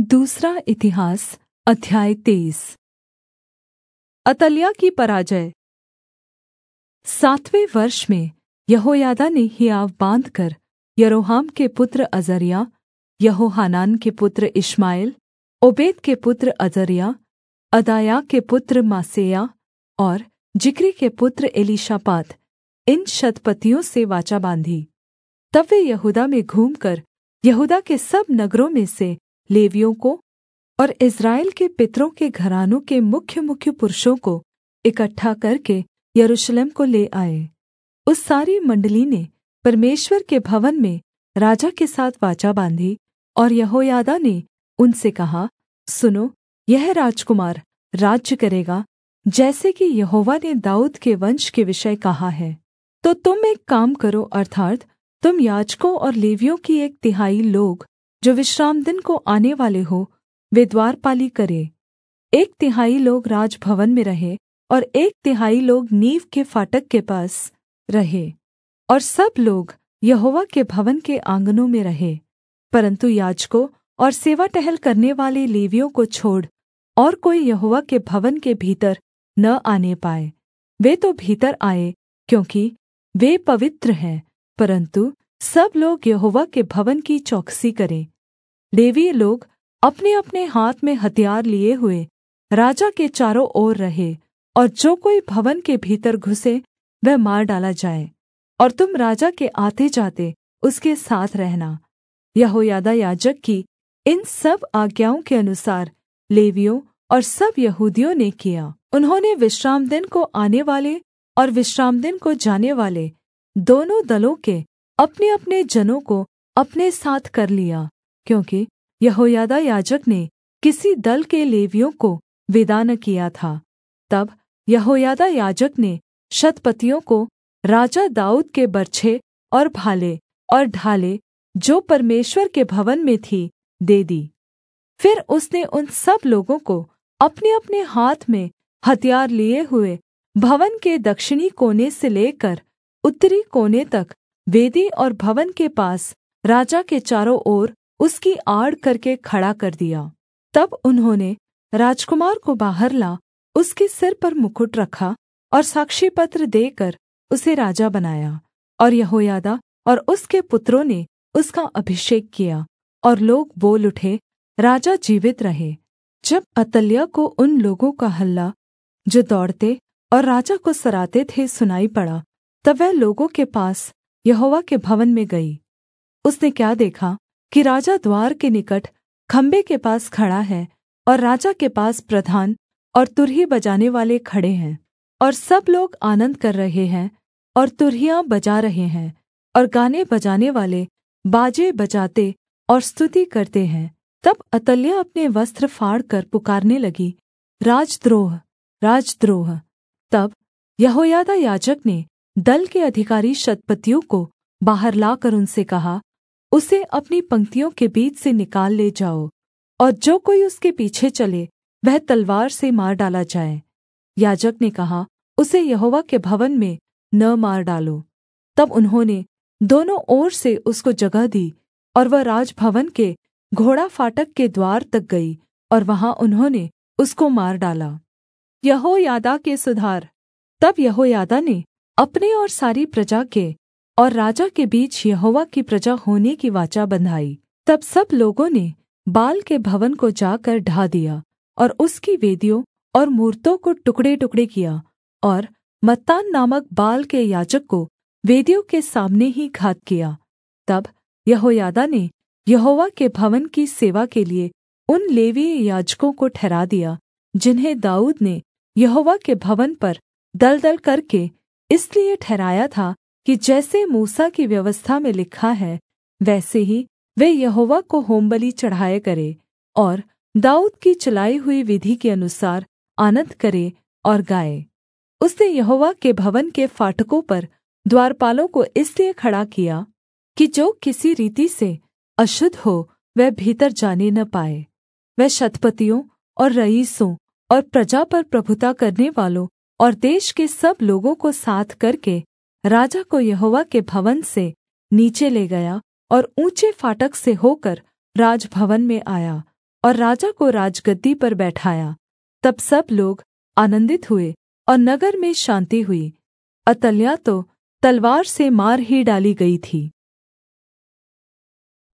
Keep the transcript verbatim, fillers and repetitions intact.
दूसरा इतिहास अध्याय तेईस। अतल्याह की पराजय। सातवें वर्ष में यहोयादा ने हियाव बाँधकर यरोहाम के पुत्र अजर्याह, यहोहानान के पुत्र इश्माएल, ओबेद के पुत्र अजर्याह, अदायाह के पुत्र मासेयाह और जिक्री के पुत्र एलीशापात, इन शतपतियों से वाचा बाँधी। तब वे यहूदा में घूमकर यहूदा के सब नगरों में से लेवियों को और इस्राएल के पितरों के घरानों के मुख्यमुख्य पुरुषों को इकट्ठा करके यरूशलेम को ले आए। उस सारी मण्डली ने परमेश्वर के भवन में राजा के साथ वाचा बाँधी, और यहोयादा ने उनसे कहा, सुनो, यह राजकुमार राज्य करेगा जैसे कि यहोवा ने दाऊद के वंश के विषय कहा है। तो तुम एक काम करो, अर्थात् तुम याजकों और लेवियों की एक तिहाई लोग जो विश्रामदिन को आने वाले हो, वे द्वारपाली करें। एक तिहाई लोग राजभवन में रहे और एक तिहाई लोग नींव के फाटक के पास रहे, और सब लोग यहोवा के भवन के आँगनों में रहे। परन्तु याजकों और सेवा टहल करने वाले लेवियों को छोड़ और कोई यहोवा के भवन के भीतर न आने पाए। वे तो भीतर आए क्योंकि वे पवित्र हैं, परन्तु सब लोग यहोवा के भवन की चौकसी करें। लेवीय लोग अपने-अपने हाथ में हथियार लिए हुए राजा के चारों ओर रहे, और जो कोई भवन के भीतर घुसे वह मार डाला जाए, और तुम राजा के आते जाते उसके साथ रहना। यहोयादा याजक की इन सब आज्ञाओं के अनुसार लेवियों और सब यहूदियों ने किया। उन्होंने विश्रामदिन को आने वाले और विश्रामदिन को जाने वाले दोनों दलों के अपने-अपने जनों को अपने साथ कर लिया, क्योंकि यहोयादा याजक ने किसी दल के लेवियों को विदा न किया था। तब यहोयादा याजक ने शतपतियों को राजा दाऊद के बर्छे और भाले और ढाले जो परमेश्वर के भवन में थी दे दी। फिर उसने उन सब लोगों को अपने-अपने हाथ में हथियार लिए हुए भवन के दक्षिणी कोने से लेकर उत्तरी कोने तक वेदी और भवन के पास राजा के चारों ओर उसकी आड़ करके खड़ा कर दिया। तब उन्होंने राजकुमार को बाहर ला उसके सिर पर मुकुट रखा और साक्षीपत्र देकर उसे राजा बनाया, और यहोयादा और उसके पुत्रों ने उसका अभिषेक किया, और लोग बोल उठे, राजा जीवित रहे। जब अतल्याह को उन लोगों का हल्ला जो दौड़ते और राजा को सराते थे सुनाई पड़ा, तब वह लोगों के पास यहोवा के भवन में गई। उसने क्या देखा कि राजा द्वार के निकट खम्भे के पास खड़ा है, और राजा के पास प्रधान और तुरही बजाने वाले खड़े हैं, और सब लोग आनन्द कर रहे हैं और तुरहियां बजा रहे हैं, और गाने बजाने वाले बाजे बजाते और स्तुति करते हैं। तब अतल्याह अपने वस्त्र फाड़कर पुकारने लगी, राजद्रोह, राजद्रोह। तब यहोयादा याजक ने दल के अधिकारी शतपतियों को बाहर लाकर उनसे कहा, उसे अपनी पंक्तियों के बीच से निकाल ले जाओ, और जो कोई उसके पीछे चले वह तलवार से मार डाला जाए। याजक ने कहा, उसे यहोवा के भवन में न मार डालो। तब उन्होंने दोनों ओर से उसको जगह दी, और वह राजभवन के घोड़ा फाटक के द्वार तक गई, और वहाँ उन्होंने उसको मार डाला। यहोयादा के सुधार। तब यहोयादा ने अपने और सारी प्रजा के और राजा के बीच यहोवा की प्रजा होने की वाचा बँधाई। तब सब लोगों ने बाल के भवन को जाकर ढा दिया, और उसकी वेदियों और मूरतों को टुकड़े-टुकड़े किया, और मत्तान नामक बाल के याजक को वेदियों के सामने ही घात किया। तब यहोयादा ने यहोवा के भवन की सेवा के लिये उन लेवीय याजकों को ठहरा दिया, जिन्हें दाऊद ने यहोवा के भवन पर दलदल करके इसलिए ठहराया था कि जैसे मूसा की व्यवस्था में लिखा है, वैसे ही वे यहोवा को होमबलि चढ़ाया करें, और दाऊद की चलाई हुई विधि के अनुसार आनन्द करे और गाए। उसने यहोवा के भवन के फाटकों पर द्वारपालों को इसलिए खड़ा किया कि जो किसी रीति से अशुद्ध हो वह भीतर जाने न पाए। वह शतपतियों और रईसों और प्रजा पर प्रभुता करने वालों और देश के सब लोगों को साथ करके राजा को यहोवा के भवन से नीचे ले गया, और ऊँचे फाटक से होकर राजभवन में आया, और राजा को राजगद्दी पर बैठाया। तब सब लोग आनन्दित हुए और नगर में शान्ति हुई। अतल्याह तो तलवार से मार ही डाली गई थी।